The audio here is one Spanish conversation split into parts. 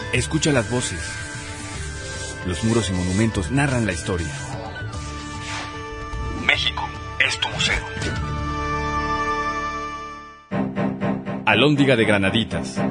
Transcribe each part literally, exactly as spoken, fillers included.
Escucha las voces. Los muros y monumentos narran la historia. México es tu museo. Alhóndiga de Granaditas.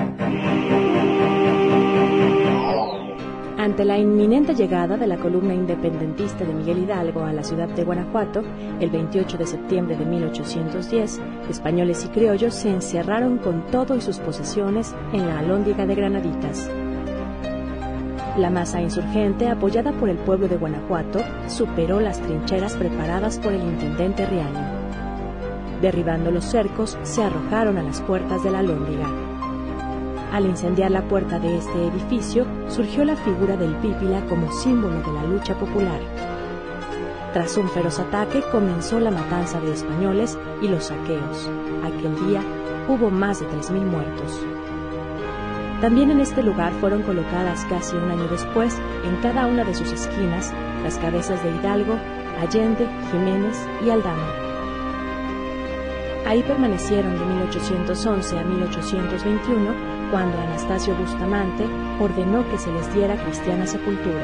Ante la inminente llegada de la columna independentista de Miguel Hidalgo a la ciudad de Guanajuato, el veintiocho de septiembre de mil ochocientos diez, españoles y criollos se encerraron con todo y sus posesiones en la Alhóndiga de Granaditas. La masa insurgente, apoyada por el pueblo de Guanajuato, superó las trincheras preparadas por el intendente Riaño. Derribando los cercos, se arrojaron a las puertas de la Alhóndiga. Al incendiar la puerta de este edificio, surgió la figura del pípila como símbolo de la lucha popular. Tras un feroz ataque, comenzó la matanza de españoles y los saqueos. Aquel día hubo más de tres mil muertos. También en este lugar fueron colocadas casi un año después, en cada una de sus esquinas, las cabezas de Hidalgo, Allende, Jiménez y Aldama. Ahí permanecieron de mil ochocientos once a mil ochocientos veintiuno, cuando Anastasio Bustamante ordenó que se les diera cristiana sepultura.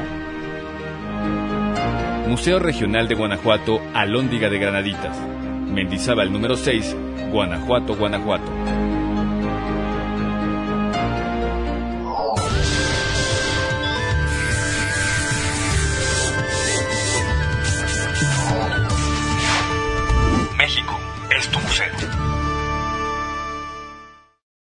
Museo Regional de Guanajuato, Alhóndiga de Granaditas. Mendizábal número seis, Guanajuato, Guanajuato.